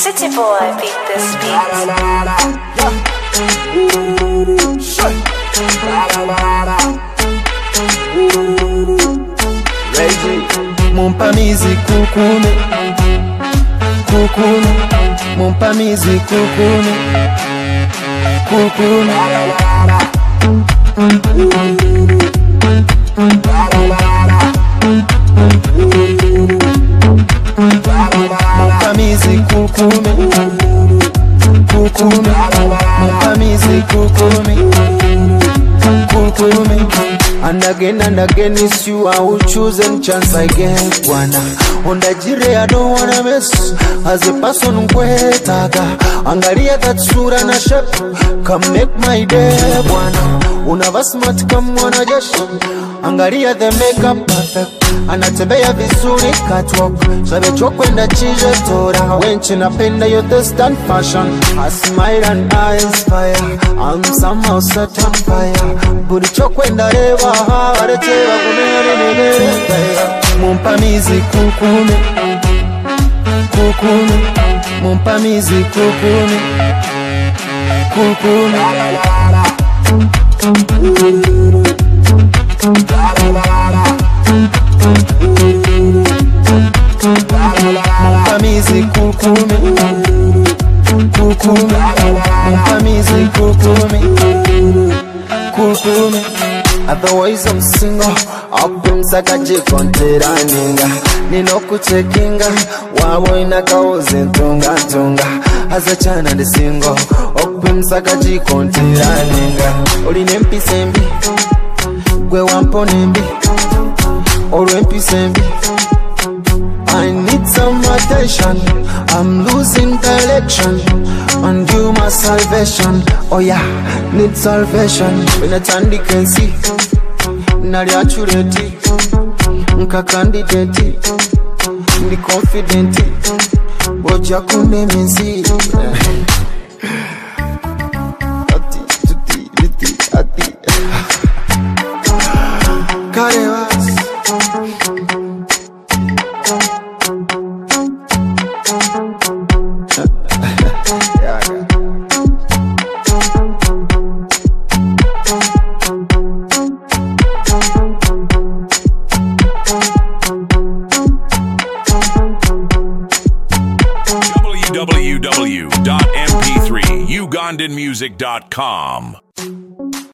City boy beat this beat. Mon pamizi kukune, kukune. Mon pamizi kukune, kukune. Mon pamizi kukune, kukune. Mon pamizi kukune, kukune. And again it's you I will choose and chance I get wana Onda jire I don't wanna miss As a person kwetaga Angalia that sura na shape Come make my day wana Unava smart kama wanajeshi Angalia the makeup perfect Anatembea vizuri catwalk Sabecho kwenda chije tora Wenchi napenda yote stand fashion I smile and I inspire I'm somehow set on fire Buricho kwenda rewa Aretewa kunere negere Mon pamizi kukune, kukune. Mon pamizi kukune, kukune. Mon pamizi kukune, kukune. Mon pamizi kukune, kukune. Otherwise I'm single Opimsaka jikontera ninga Nino kuchekinga Wabo inakaoze ntunga ntunga Haza chana ndi single Opimsaka jikontera ninga Oline mpisembi Gwe wampone mbi Oro mpisembi I need some attention I'm losing direction And you my salvation Oh yeah, need salvation When I turn the can see Nari achureti Nka candidate Ndi confident Boja kune minzi Ati, tuti, liti, ati Karewas www.mp3ugandanmusic.com